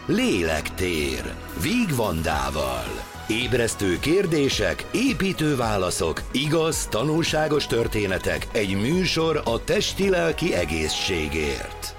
Lélektér Víg Vandával. Ébresztő kérdések, építő válaszok, igaz, tanulságos történetek, egy műsor a testi-lelki egészségért.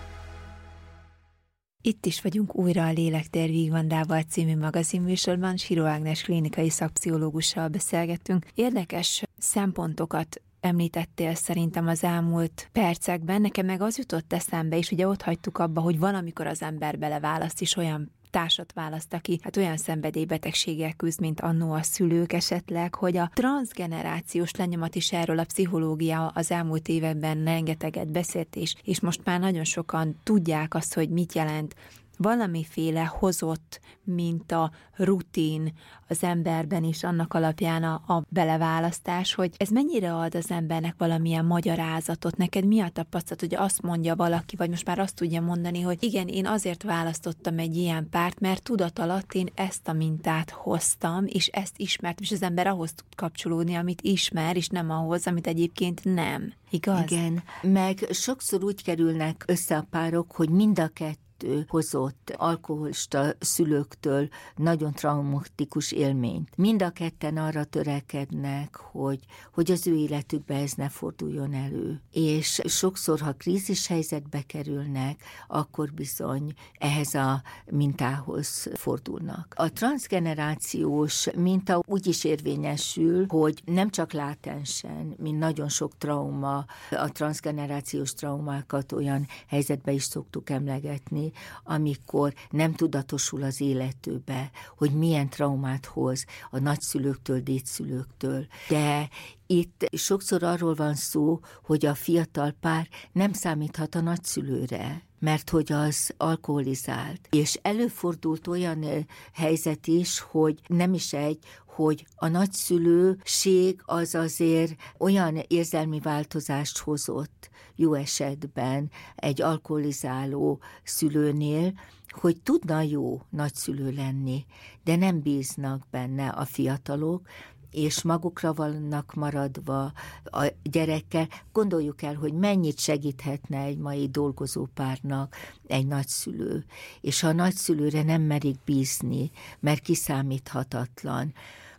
Itt is vagyunk újra a Lélektér Víg Vandával című magazinműsorban. Siró Ágnes klinikai szakpszichológussal beszélgettünk. Érdekes szempontokat említettél szerintem az elmúlt percekben. Nekem meg az jutott eszembe, és ugye ott hagytuk abba, hogy valamikor az ember beleválaszt is olyan társat választ, aki hát olyan szenvedélybetegséggel küzd, mint annó a szülők esetleg, hogy a transzgenerációs lenyomat is erről a pszichológia az elmúlt években rengeteget beszélt, és most már nagyon sokan tudják azt, hogy mit jelent valamiféle hozott, mint a rutin az emberben is, annak alapján a beleválasztás, hogy ez mennyire ad az embernek valamilyen magyarázatot. Neked mi a tapasztalat, hogy azt mondja valaki, vagy most már azt tudja mondani, hogy igen, én azért választottam egy ilyen párt, mert tudat alatt én ezt a mintát hoztam, és ezt ismertem, és az ember ahhoz tud kapcsolódni, amit ismer, és nem ahhoz, amit egyébként nem. Igaz? Igen, meg sokszor úgy kerülnek össze a párok, hogy mind a kettő hozott alkoholista szülőktől nagyon traumatikus élményt. Mind a ketten arra törekednek, hogy az ő életükben ez ne forduljon elő. És sokszor, ha krízis helyzetbe kerülnek, akkor bizony ehhez a mintához fordulnak. A transzgenerációs minta úgy is érvényesül, hogy nem csak látensen, mint nagyon sok trauma, a transzgenerációs traumákat olyan helyzetbe is szoktuk emlegetni, amikor nem tudatosul az életőbe, hogy milyen traumát hoz a nagyszülőktől, dédszülőktől. De itt sokszor arról van szó, hogy a fiatal pár nem számíthat a nagyszülőre, mert hogy az alkoholizált. És előfordult olyan helyzet is, hogy nem is hogy a nagyszülőség az azért olyan érzelmi változást hozott jó esetben egy alkoholizáló szülőnél, hogy tudna jó nagyszülő lenni, de nem bíznak benne a fiatalok, és magukra vannak maradva a gyerekkel. Gondoljuk el, hogy mennyit segíthetne egy mai dolgozópárnak egy nagyszülő, és ha a nagyszülőre nem merik bízni, mert kiszámíthatatlan,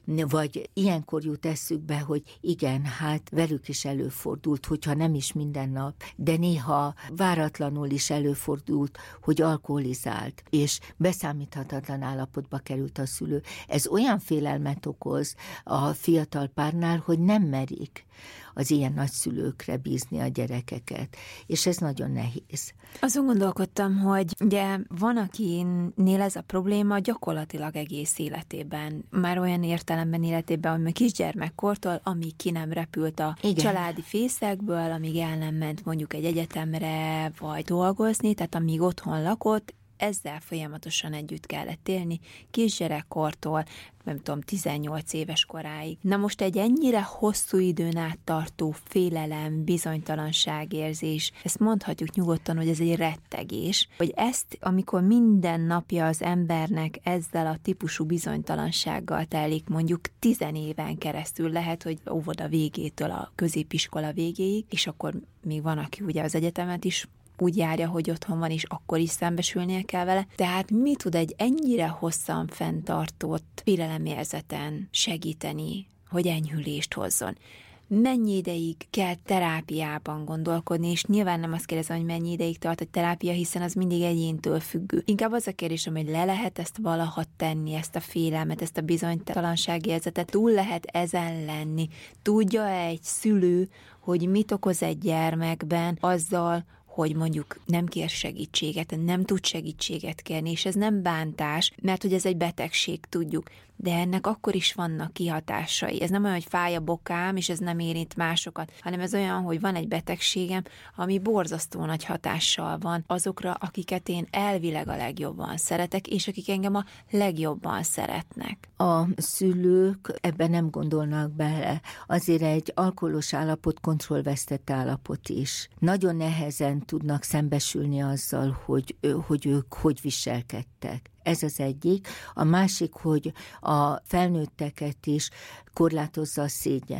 vagy ilyenkor jut eszükbe, hogy igen, hát velük is előfordult, hogyha nem is minden nap, de néha váratlanul is előfordult, hogy alkoholizált, és beszámíthatatlan állapotba került a szülő. Ez olyan félelmet okoz a fiatal párnál, hogy nem merik az ilyen nagyszülőkre bízni a gyerekeket, és ez nagyon nehéz. Azon gondolkodtam, hogy ugye van, akinél ez a probléma gyakorlatilag egész életében, már olyan értelemben életében, hogy kisgyermekkortól, amíg ki nem repült a családi fészekből, amíg el nem ment mondjuk egy egyetemre, vagy dolgozni, tehát amíg otthon lakott, ezzel folyamatosan együtt kellett élni, kisgyerekkortól, nem tudom, 18 éves koráig. Na most egy ennyire hosszú időn át tartó félelem, bizonytalanságérzés, ezt mondhatjuk nyugodtan, hogy ez egy rettegés, hogy ezt, amikor minden napja az embernek ezzel a típusú bizonytalansággal telik, mondjuk 10 éven keresztül, lehet, hogy óvoda végétől a középiskola végéig, és akkor még van, aki ugye az egyetemet is úgy járja, hogy otthon van, és akkor is szembesülnie kell vele. Tehát mi tud egy ennyire hosszan fenntartott félelemérzeten segíteni, hogy enyhülést hozzon? Mennyi ideig kell terápiában gondolkodni, és nyilván nem azt kérdezem, hogy mennyi ideig tart a terápia, hiszen az mindig egyéntől függő. Inkább az a kérdésem, hogy le lehet ezt valaha tenni, ezt a félelmet, ezt a bizonytalanságérzetet, túl lehet ezen lenni. Tudja egy szülő, hogy mit okoz egy gyermekben azzal, hogy mondjuk nem kér segítséget, nem tud segítséget kérni, és ez nem bántás, mert hogy ez egy betegség, tudjuk, de ennek akkor is vannak kihatásai. Ez nem olyan, hogy fáj a bokám, és ez nem érint másokat, hanem ez olyan, hogy van egy betegségem, ami borzasztó nagy hatással van azokra, akiket én elvileg a legjobban szeretek, és akik engem a legjobban szeretnek. A szülők ebben nem gondolnak bele. Azért egy alkoholos állapot kontrollvesztett állapot is. Nagyon nehezen tudnak szembesülni azzal, hogy ők hogy viselkedtek. Ez az egyik. A másik, hogy a felnőtteket is korlátozza a szégyen.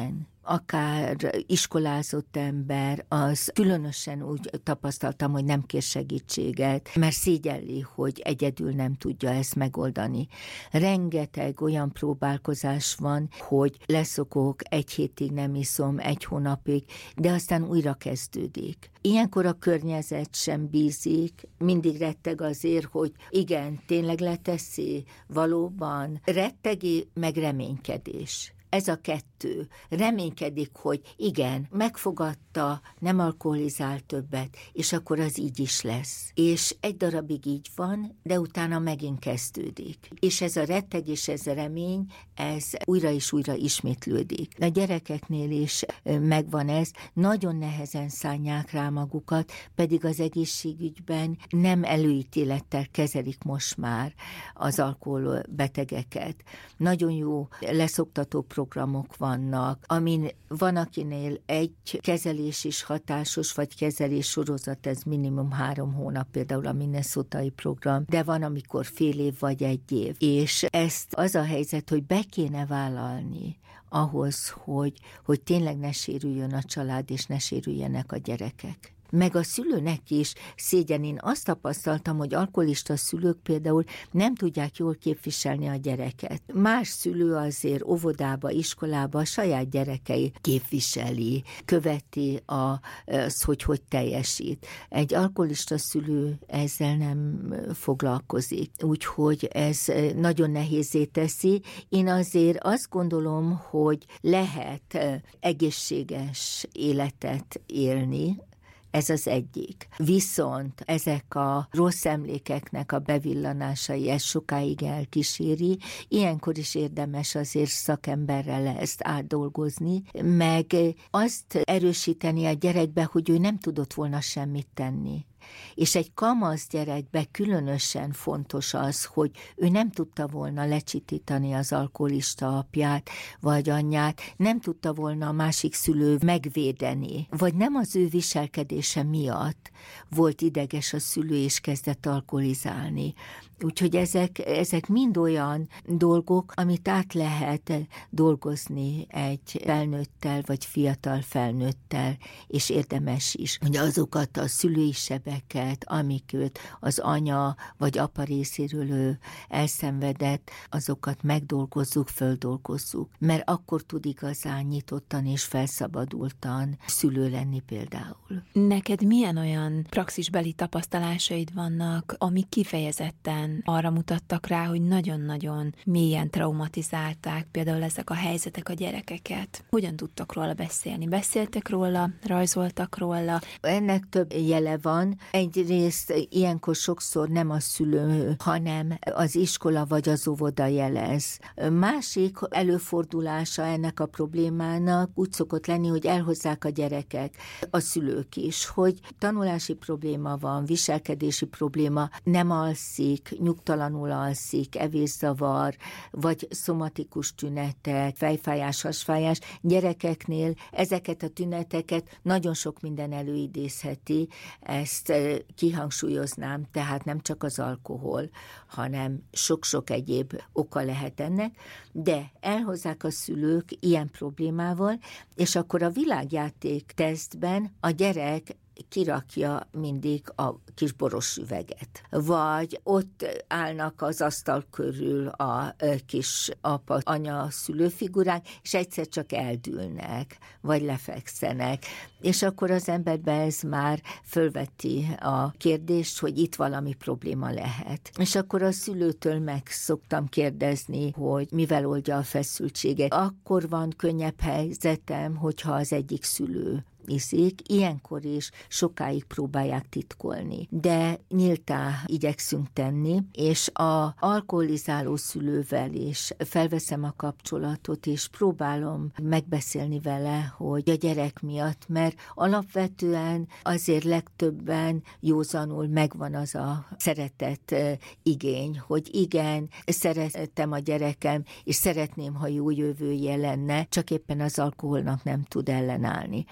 akár iskolázott ember, az különösen úgy tapasztaltam, hogy nem kér segítséget, mert szégyelli, hogy egyedül nem tudja ezt megoldani. Rengeteg olyan próbálkozás van, hogy leszokok, 1 hétig nem iszom, 1 hónapig, de aztán újra kezdődik. Ilyenkor a környezet sem bízik, mindig retteg azért, hogy igen, tényleg leteszi, valóban rettegi, meg reménykedés. Ez a 2. Reménykedik, hogy igen, megfogadta, nem alkoholizál többet, és akkor az így is lesz. És egy darabig így van, de utána megint kezdődik. És ez a retteg és ez a remény, ez újra és újra ismétlődik. A gyerekeknél is megvan ez, nagyon nehezen szánják rá magukat, pedig az egészségügyben nem előítélettel kezelik most már az alkoholbetegeket. Nagyon jó leszoktató programok vannak, amin van, akinél egy kezelés is hatásos, vagy kezelés sorozat, ez minimum 3 hónap, például a minnesotai program, de van, amikor fél év vagy 1 év. És ezt az a helyzet, hogy be kéne vállalni ahhoz, hogy tényleg ne sérüljön a család, és ne sérüljenek a gyerekek. Meg a szülőnek is szégyen. Én azt tapasztaltam, hogy alkoholista szülők például nem tudják jól képviselni a gyereket. Más szülő azért óvodába, iskolába a saját gyerekei képviseli, követi az, hogy teljesít. Egy alkoholista szülő ezzel nem foglalkozik. Úgyhogy ez nagyon nehézzé teszi. Én azért azt gondolom, hogy lehet egészséges életet élni, ez az egyik. Viszont ezek a rossz emlékeknek a bevillanásai, ez sokáig elkíséri, ilyenkor is érdemes azért szakemberrel ezt átdolgozni, meg azt erősíteni a gyerekbe, hogy ő nem tudott volna semmit tenni. És egy kamasz gyerekbe különösen fontos az, hogy ő nem tudta volna lecsitítani az alkoholista apját vagy anyját, nem tudta volna a másik szülő megvédeni, vagy nem az ő viselkedése miatt volt ideges a szülő és kezdett alkoholizálni. Úgyhogy ezek mind olyan dolgok, amit át lehet dolgozni egy felnőttel vagy fiatal felnőttel, és érdemes is, hogy azokat a szülői sebeket, amiket az anya vagy apa részéről ő elszenvedett, azokat megdolgozzuk, földolgozzuk. Mert akkor tud igazán nyitottan és felszabadultan szülő lenni például. Neked milyen olyan praxisbeli tapasztalásaid vannak, amik kifejezetten arra mutattak rá, hogy nagyon-nagyon mélyen traumatizálták például ezek a helyzetek a gyerekeket? Hogyan tudtak róla beszélni? Beszéltek róla, rajzoltak róla? Ennek több jele van. Egyrészt ilyenkor sokszor nem a szülő, hanem az iskola vagy az óvoda jelez. Másik előfordulása ennek a problémának úgy szokott lenni, hogy elhozzák a gyerekek, a szülők is, hogy tanulási probléma van, viselkedési probléma, nem alszik, nyugtalanul alszik, evészavar, vagy szomatikus tünetek, fejfájás, hasfájás. Gyerekeknél ezeket a tüneteket nagyon sok minden előidézheti, ezt kihangsúlyoznám, tehát nem csak az alkohol, hanem sok-sok egyéb oka lehet ennek, de elhozzák a szülők ilyen problémával, és akkor a világjáték tesztben a gyerek kirakja mindig a kis boros üveget. Vagy ott állnak az asztal körül a kis apa, anya, szülőfigurák, és egyszer csak eldülnek, vagy lefekszenek. És akkor az emberben ez már fölveti a kérdést, hogy itt valami probléma lehet. És akkor a szülőtől meg szoktam kérdezni, hogy mivel oldja a feszültséget. Akkor van könnyebb helyzetem, hogyha az egyik szülő iszik, ilyenkor is sokáig próbálják titkolni. De nyíltá igyekszünk tenni, és a alkoholizáló szülővel is felveszem a kapcsolatot, és próbálom megbeszélni vele, hogy a gyerek miatt, mert alapvetően azért legtöbben józanul megvan az a szeretet igény, hogy igen, szeretem a gyerekem, és szeretném, ha jó jövője lenne, csak éppen az alkoholnak nem tud ellenállni. Volt olyan,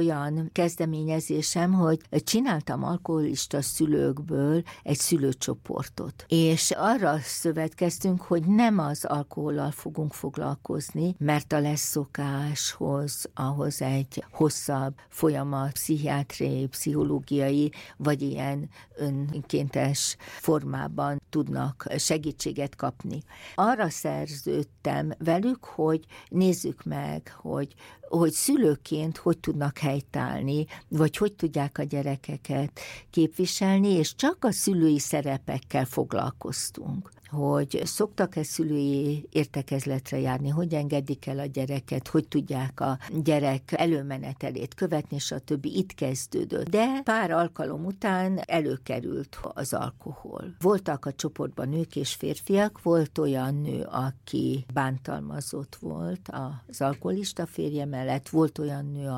olyan kezdeményezésem, hogy csináltam alkoholista szülőkből egy szülőcsoportot. És arra szövetkeztünk, hogy nem az alkohollal fogunk foglalkozni, mert a leszokáshoz, ahhoz egy hosszabb folyamat, pszichiátriai, pszichológiai, vagy ilyen önkéntes formában tudnak segítséget kapni. Arra szerződtem velük, hogy nézzük meg, hogy szülőként hogy tudnak helytállni, vagy hogy tudják a gyerekeket képviselni, és csak a szülői szerepekkel foglalkoztunk. Hogy szoktak-e szülői értekezletre járni, hogy engedik el a gyereket, hogy tudják a gyerek előmenetelét követni, stb. Itt kezdődött. De pár alkalom után előkerült az alkohol. Voltak a csoportban nők és férfiak, volt olyan nő, aki bántalmazott volt az alkoholista férje mellett, volt olyan nő,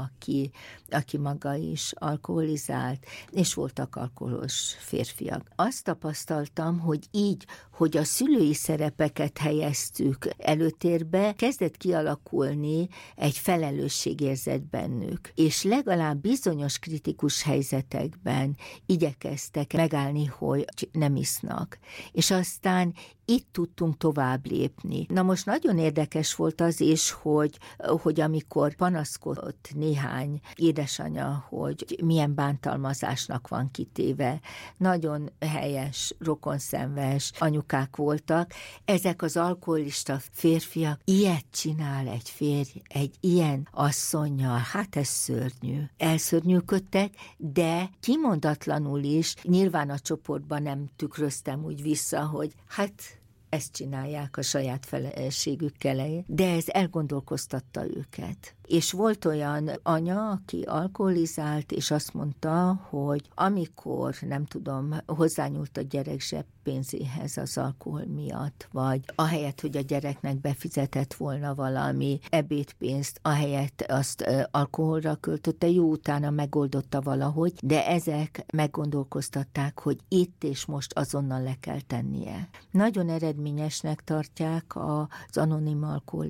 aki maga is alkoholizált, és voltak alkoholos férfiak. Azt tapasztaltam, hogy így, hogy a szülői szerepeket helyeztük előtérbe, kezdett kialakulni egy felelősségérzet bennük, és legalább bizonyos kritikus helyzetekben igyekeztek megállni, hogy nem isznak. És aztán itt tudtunk tovább lépni. Na most nagyon érdekes volt az is, hogy amikor panaszkodott néhány édesanya, hogy milyen bántalmazásnak van kitéve, nagyon helyes, rokonszenves anyukák voltak. Ezek az alkoholista férfiak, ilyet csinál egy férj, egy ilyen asszonnyal, hát ez szörnyű. Elszörnyűködtek, de kimondatlanul is, nyilván a csoportban nem tükröztem úgy vissza, hogy hát ezt csinálják a saját feleségükkel, de ez elgondolkoztatta őket. És volt olyan anya, aki alkoholizált, és azt mondta, hogy amikor, nem tudom, hozzányúlt a gyerek zseppénzéhez az alkohol miatt, vagy ahelyett, hogy a gyereknek befizetett volna valami ebédpénzt, ahelyett azt alkoholra költötte, jó utána megoldotta valahogy, de ezek meggondolkoztatták, hogy itt és most azonnal le kell tennie. Nagyon eredményesnek tartják az anonim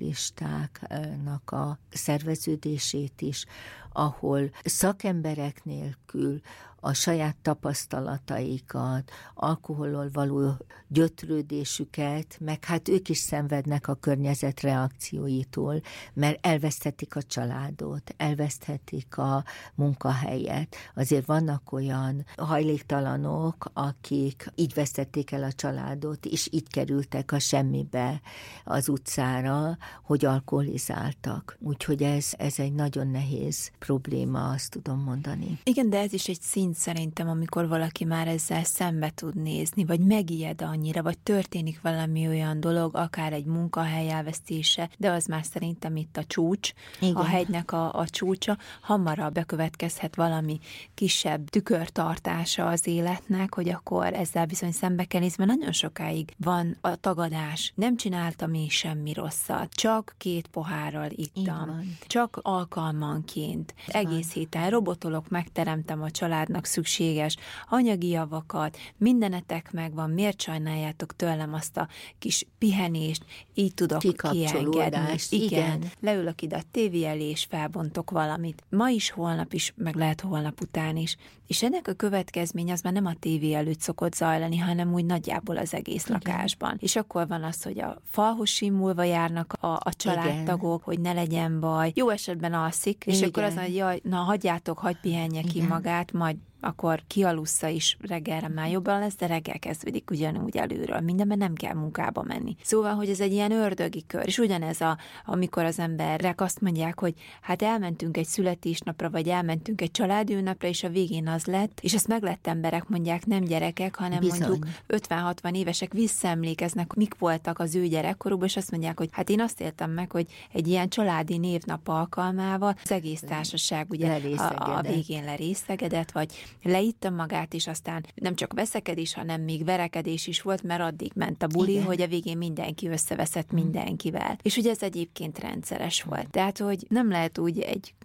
alkoholistáknak a szerveződését is, ahol szakemberek nélkül a saját tapasztalataikat, alkohollal való gyötrődésüket, meg hát ők is szenvednek a környezet reakcióitól, mert elveszthetik a családot, elveszthetik a munkahelyet. Azért vannak olyan hajléktalanok, akik így vesztették el a családot, és így kerültek a semmibe az utcára, hogy alkoholizáltak. Úgyhogy ez egy nagyon nehéz probléma, azt tudom mondani. Igen, de ez is egy szint szerintem, amikor valaki már ezzel szembe tud nézni, vagy megijed annyira, vagy történik valami olyan dolog, akár egy munkahely elvesztése, de az már szerintem itt a csúcs, igen. A hegynek a csúcsa, hamarabb bekövetkezhet valami kisebb tükörtartása az életnek, hogy akkor ezzel bizony szembe kell nézni, mert nagyon sokáig van a tagadás. Nem csináltam én semmi rosszat, csak 2 pohárral ittam, csak alkalmanként, egész héten robotolok, megteremtem a családnak szükséges anyagi javakat, mindenetek megvan, miért sajnáljátok tőlem azt a kis pihenést, így tudok kiengedni. Igen. Leülök ide a tévé elé, és felbontok valamit. Ma is, holnap is, meg lehet holnap után is. És ennek a következmény az már nem a tévé előtt szokott zajlani, hanem úgy nagyjából az egész lakásban. És akkor van az, hogy a falhoz simulva járnak a családtagok, hogy ne legyen baj. Jó esetben alszik, és akkor az, hogy jaj, na hagyjátok, hagyj pihenje ki magát, majd akkor kialussza is reggelre már jobban lesz, de reggel kezdődik ugyanúgy előről. Mindenben nem kell munkába menni. Szóval, hogy ez egy ilyen ördögi kör. És ugyanez, amikor az emberek azt mondják, hogy hát elmentünk egy születésnapra, vagy elmentünk egy családünnapra, és a végén az lett, és ezt meglett emberek mondják, nem gyerekek, hanem mondjuk 50-60 évesek visszaemlékeznek, mik voltak az ő gyerekkorukban, és azt mondják, hogy hát én azt éltem meg, hogy egy ilyen családi névnap alkalmával az egész társaság ugye a végén lerészegedett, vagy leitta magát, és aztán nem csak veszekedés, hanem még verekedés is volt, mert addig ment a buli, hogy a végén mindenki összeveszett mindenkivel. És ugye ez egyébként rendszeres volt. Tehát, hogy nem lehet úgy egy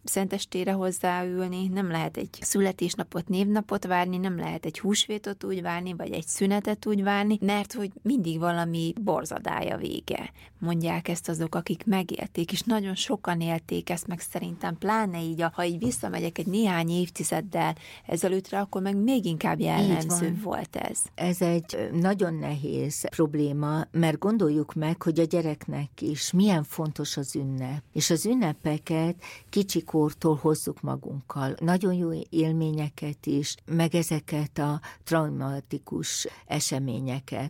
szentestére hozzáülni, nem lehet egy születésnapot, névnapot várni, nem lehet egy húsvétot úgy várni, vagy egy szünetet úgy várni, mert hogy mindig valami borzadája vége. Mondják ezt azok, akik megélték, és nagyon sokan élték ezt, meg szerintem pláne így, ha így visszamegyek egy néhány évtizeddel ezelőttre, akkor meg még inkább jellemző volt ez. Ez egy nagyon nehéz probléma, mert gondoljuk meg, hogy a gyereknek is milyen fontos az ünnep, és az ünnepeket kicsikortól hozzuk magunkkal. Nagyon jó élményeket is, meg ezeket a traumatikus eseményeket.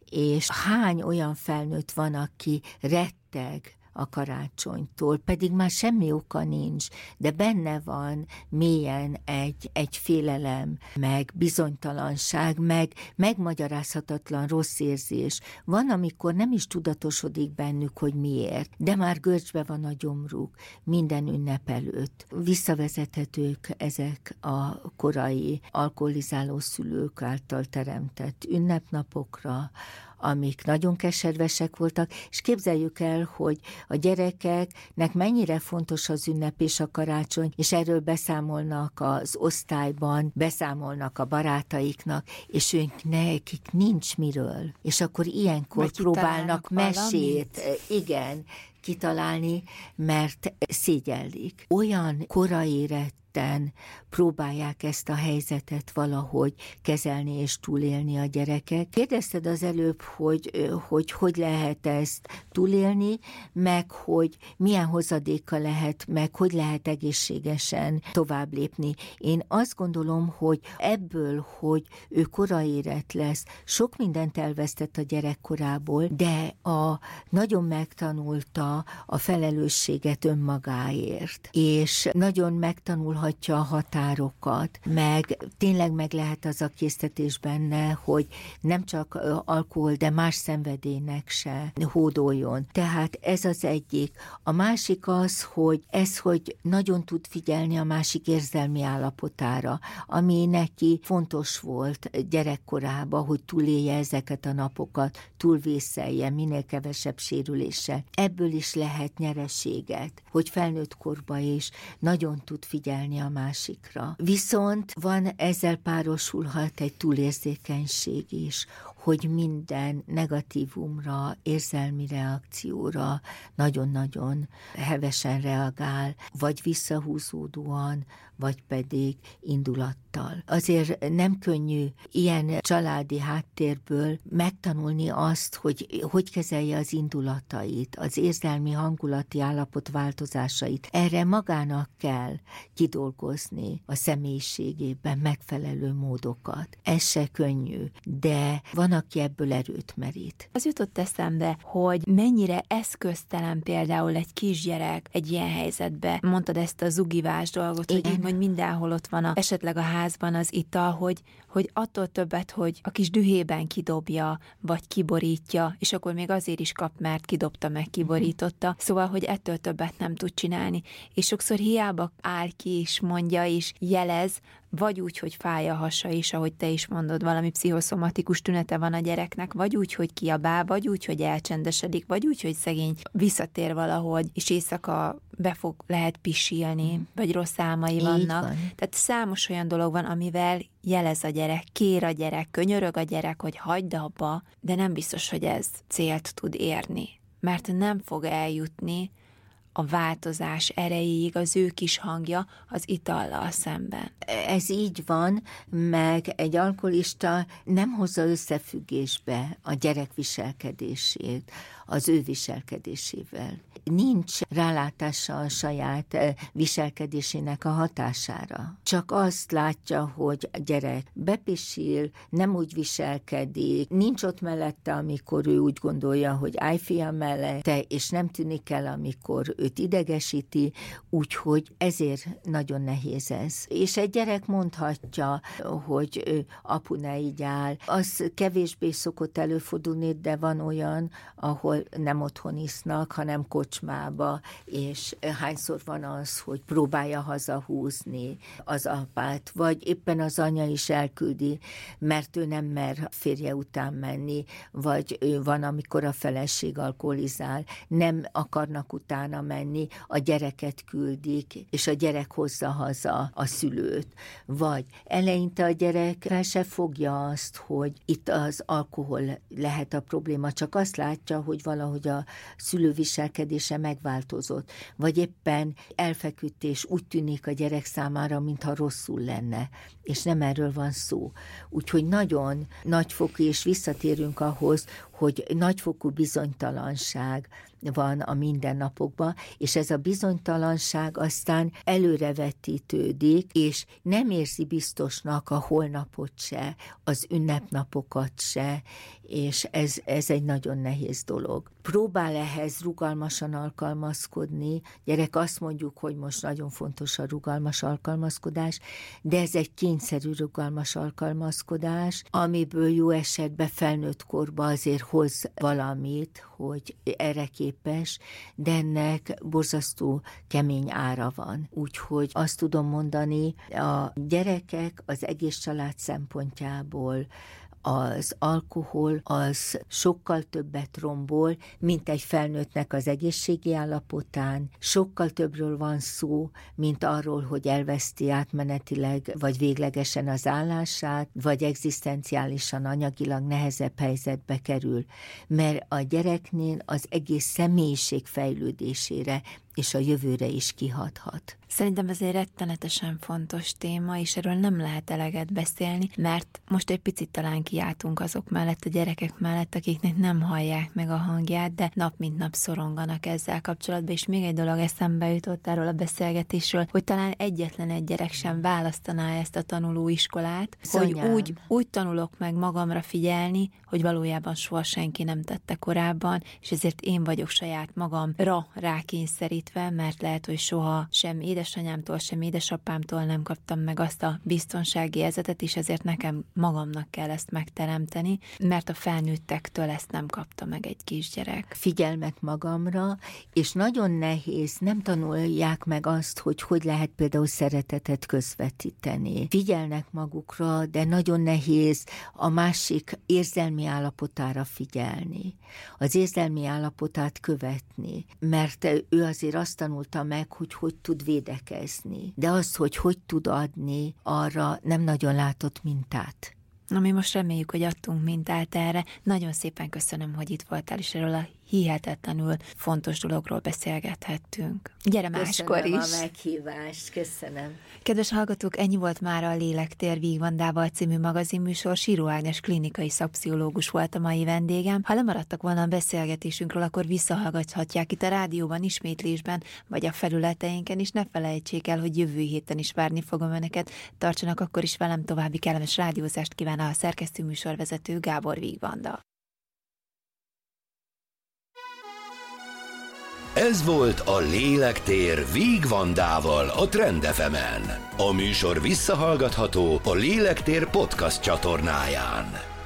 És hány olyan felnőtt van, aki retteg a karácsonytól, pedig már semmi oka nincs, de benne van mélyen egy félelem, meg bizonytalanság, meg megmagyarázhatatlan rossz érzés. Van, amikor nem is tudatosodik bennük, hogy miért, de már görcsbe van a gyomruk minden ünnep előtt. Visszavezethetők ezek a korai alkoholizáló szülők által teremtett ünnepnapokra, amik nagyon keservesek voltak, és képzeljük el, hogy a gyerekeknek mennyire fontos az ünnep és a karácsony, és erről beszámolnak az osztályban, beszámolnak a barátaiknak, és nekik nincs miről. És akkor ilyenkor próbálnak mesét, igen, kitalálni, mert szégyellik. Olyan koraéretten próbálják ezt a helyzetet valahogy kezelni és túlélni a gyerekek. Kérdezted az előbb, hogy lehet ezt túlélni, meg hogy milyen hozadéka lehet, meg hogy lehet egészségesen tovább lépni. Én azt gondolom, hogy ebből, hogy ő koraérett lesz, sok mindent elvesztett a gyerekkorából, de nagyon megtanulta a felelősséget önmagáért, és nagyon megtanulhatja a határokat, meg tényleg meg lehet az a késztetés benne, hogy nem csak alkohol, de más szenvedélynek se hódoljon. Tehát ez az egyik. A másik az, hogy nagyon tud figyelni a másik érzelmi állapotára, ami neki fontos volt gyerekkorában, hogy túlélje ezeket a napokat, túlvészelje, minél kevesebb sérüléssel. Ebből is lehet nyereséget, hogy felnőtt korban is nagyon tud figyelni a másikra. Viszont van ezzel párosulhat egy túlérzékenység is, hogy minden negatívumra, érzelmi reakcióra nagyon-nagyon hevesen reagál, vagy visszahúzódóan, vagy pedig indulattal. Azért nem könnyű ilyen családi háttérből megtanulni azt, hogy kezelje az indulatait, az érzelmi hangulati állapot változásait. Erre magának kell kidolgozni a személyiségében megfelelő módokat. Ez se könnyű, de van, aki ebből erőt merít. Az jutott eszembe, hogy mennyire eszköztelen például egy kisgyerek egy ilyen helyzetbe. Mondtad ezt a zugivás dolgot, hogy mindenhol ott van esetleg a házban az ital, hogy attól többet, hogy a kis dühében kidobja, vagy kiborítja, és akkor még azért is kap, mert kidobta meg, kiborította. Szóval, hogy ettől többet nem tud csinálni. És sokszor hiába áll ki, és mondja, és jelez, vagy úgy, hogy fáj a hasa is, ahogy te is mondod, valami pszichoszomatikus tünete van a gyereknek, vagy úgy, hogy kiabál, vagy úgy, hogy elcsendesedik, vagy úgy, hogy szegény visszatér valahogy, és éjszaka lehet pisilni, vagy rossz álmai vannak. Tehát számos olyan dolog van, amivel jelez a gyerek, kér a gyerek, könyörög a gyerek, hogy hagyd abba, de nem biztos, hogy ez célt tud érni, mert nem fog eljutni a változás erejéig az ő kis hangja az itallal szemben. Ez így van, meg egy alkoholista nem hozza összefüggésbe a gyerek viselkedését az ő viselkedésével. Nincs rálátása a saját viselkedésének a hatására. Csak azt látja, hogy a gyerek bepisil, nem úgy viselkedik, nincs ott mellette, amikor ő úgy gondolja, hogy állj fiam mellette, és nem tűnik el, amikor őt idegesíti, úgyhogy ezért nagyon nehéz ez. És egy gyerek mondhatja, hogy apu ne így áll. Az kevésbé szokott előfordulni, de van olyan, ahol nem otthon isznak, hanem kocsmába, és hányszor van az, hogy próbálja hazahúzni az apát, vagy éppen az anya is elküldi, mert ő nem mer férje után menni, vagy ő van, amikor a feleség alkoholizál, nem akarnak utána menni, menni, a gyereket küldik, és a gyerek hozza haza a szülőt. Vagy eleinte a gyerek fel se fogja azt, hogy itt az alkohol lehet a probléma, csak azt látja, hogy valahogy a szülő viselkedése megváltozott. Vagy éppen elfeküdt, és úgy tűnik a gyerek számára, mintha rosszul lenne. És nem erről van szó. Úgyhogy nagyon nagyfokú, és visszatérünk ahhoz, hogy nagyfokú bizonytalanság van a mindennapokban, és ez a bizonytalanság aztán előrevetítődik, és nem érzi biztosnak a holnapot se, az ünnepnapokat se, és ez egy nagyon nehéz dolog. Próbál ehhez rugalmasan alkalmazkodni, gyerek, azt mondjuk, hogy most nagyon fontos a rugalmas alkalmazkodás, de ez egy kényszerű rugalmas alkalmazkodás, amiből jó esetben felnőtt korban azért hoz valamit, hogy erre képes, de ennek borzasztó kemény ára van. Úgyhogy azt tudom mondani, a gyerekek az egész család szempontjából az alkohol az sokkal többet rombol, mint egy felnőttnek az egészségi állapotán. Sokkal többről van szó, mint arról, hogy elveszti átmenetileg vagy véglegesen az állását, vagy egzisztenciálisan, anyagilag nehezebb helyzetbe kerül. Mert a gyereknél az egész személyiség fejlődésére és a jövőre is kihathat. Szerintem ez egy rettenetesen fontos téma, és erről nem lehet eleget beszélni, mert most egy picit talán kiáltunk azok mellett, a gyerekek mellett, akiknek nem hallják meg a hangját, de nap mint nap szoronganak ezzel kapcsolatban, és még egy dolog eszembe jutott erről a beszélgetésről, hogy talán egyetlen egy gyerek sem választaná ezt a tanulóiskolát, Szonyám. hogy úgy tanulok meg magamra figyelni, hogy valójában soha senki nem tette korábban, és ezért én vagyok saját magamra rákényszerítve, mert lehet, hogy soha sem édesanyámtól, sem édesapámtól nem kaptam meg azt a biztonsági érzetet, és ezért nekem magamnak kell ezt megteremteni, mert a felnőttektől ezt nem kapta meg egy kisgyerek. Figyelmet magamra, és nagyon nehéz, nem tanulják meg azt, hogy lehet például szeretetet közvetíteni. Figyelnek magukra, de nagyon nehéz a másik érzelmi állapotára figyelni. Az érzelmi állapotát követni, mert ő azért azt tanulta meg, hogy tud védekezni. De az, hogy tud adni, arra nem nagyon látott mintát. Na, mi most reméljük, hogy adtunk mintát erre. Nagyon szépen köszönöm, hogy itt voltál, és erről a hihetetlenül fontos dologról beszélgethettünk. Gyere máskor is! Köszönöm a meghívást, köszönöm. Kedves hallgatók, ennyi volt már a Lélektér Víg Vandával című magazinműsor. Siró Ágnes klinikai szakpszichológus volt a mai vendégem. Ha lemaradtak volna a beszélgetésünkről, akkor visszahallgathatják itt a rádióban, ismétlésben, vagy a felületeinken, és ne felejtsék el, hogy jövő héten is várni fogom önöket. Tartsanak akkor is velem, további kellemes rádiózást kíván a szerkesztő műsorvezető Gábor Víg Vanda. Ez volt a Lélektér Víg Vandával a Trend FM-en. A műsor visszahallgatható a Lélektér podcast csatornáján.